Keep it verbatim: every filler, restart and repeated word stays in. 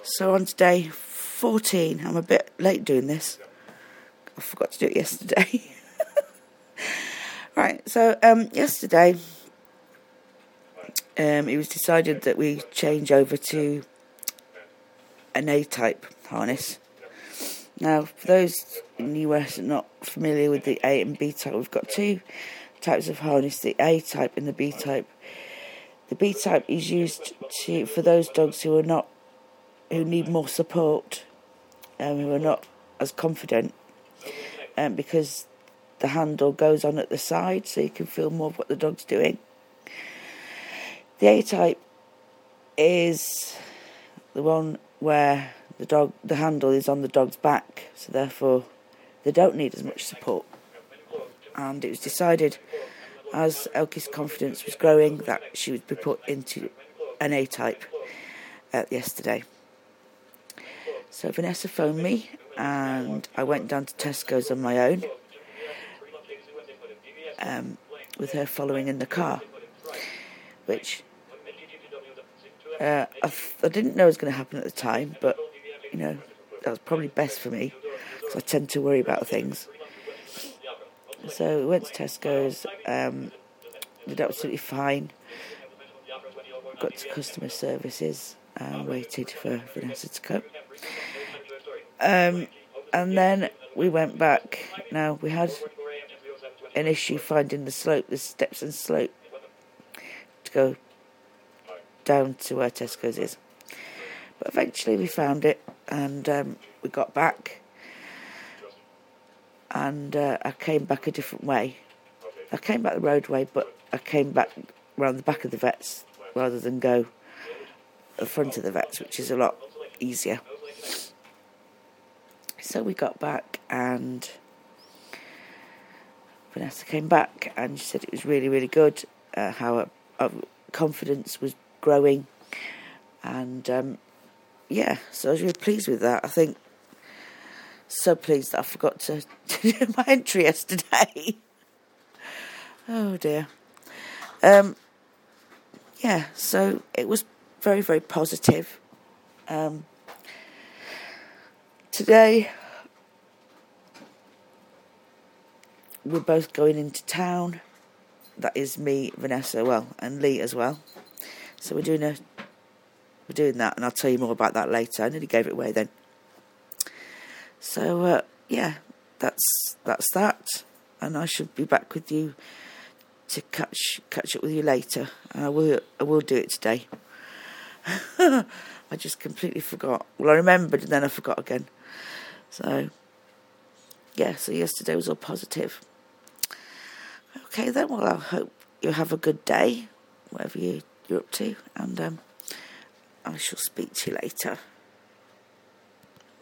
So on to day fourteen. I'm a bit late doing this. I forgot to do it yesterday. Right, so um, yesterday um, it was decided that we change over to an A-type harness. Now, for those in the U S that are not familiar with the A and B type, we've got two types of harness, the A type and the B type. The B type is used to for those dogs who are not, who need more support, um, who are not as confident, um, because the handle goes on at the side, so you can feel more of what the dog's doing. The A type is the one where the dog, the handle is on the dog's back, so therefore they don't need as much support. And it was decided, as Elkie's confidence was growing, that she would be put into an A type uh, yesterday. So Vanessa phoned me, and I went down to Tesco's on my own, um, with her following in the car, which uh, I, I didn't know was going to happen at the time, but, you know, that was probably best for me, because I tend to worry about things. So we went to Tesco's, um, did absolutely fine, got to customer services, and waited for Vanessa to come. Um, and then we went back. Now, we had an issue finding the slope, the steps and slope, to go down to where Tesco's is. But eventually we found it, and um, we got back, and uh, I came back a different way. I came back the roadway, but I came back round the back of the vets rather than go the front of the vets, which is a lot easier. So we got back, and Vanessa came back, and she said it was really, really good, uh, how her, her confidence was growing, and um, yeah, so I was really pleased with that. I think so pleased that I forgot to, to do my entry yesterday. Oh dear. Um, yeah, so it was very, very positive. Um, today we're both going into town. That is me, Vanessa, well, and Lee as well. So we're doing a, we're doing that, and I'll tell you more about that later. I nearly gave it away then. So uh, yeah, that's that's that, and I should be back with you to catch catch up with you later. I will I will do it today. I just completely forgot. Well, I remembered and then I forgot again. So yeah, so yesterday was all positive. Okay then, well, I hope you have a good day, whatever you, you're up to, and um, I shall speak to you later.